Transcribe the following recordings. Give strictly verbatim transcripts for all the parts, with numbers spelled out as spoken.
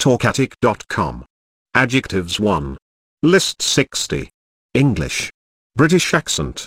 talkatic dot com. Adjectives one. List sixty. English. British accent.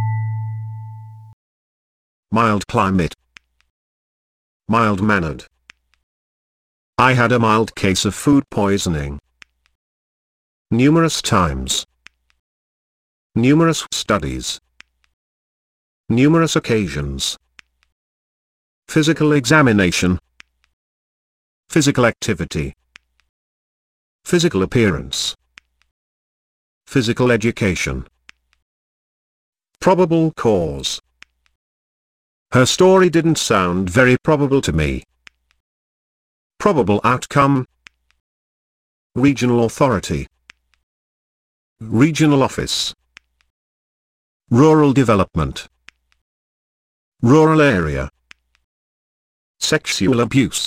Mild climate. Mild-mannered. I had a mild case of food poisoning. Numerous times. Numerous studies. Numerous occasions. Physical examination. Physical activity. Physical appearance. Physical education. Probable cause. Her story didn't sound very probable to me. Probable outcome. Regional authority. Regional office. Rural development. Rural area. Sexual abuse.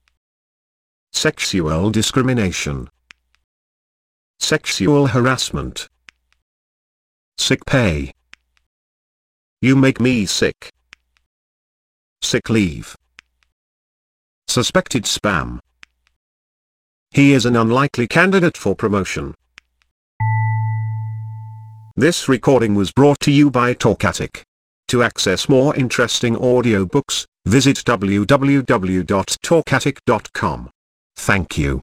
Sexual discrimination. Sexual harassment. Sick pay. You make me sick. Sick leave. Suspected spam. He is an unlikely candidate for promotion. This recording was brought to you by Talkatic. To access more interesting audiobooks, visit w w w dot talkatic dot com. Thank you.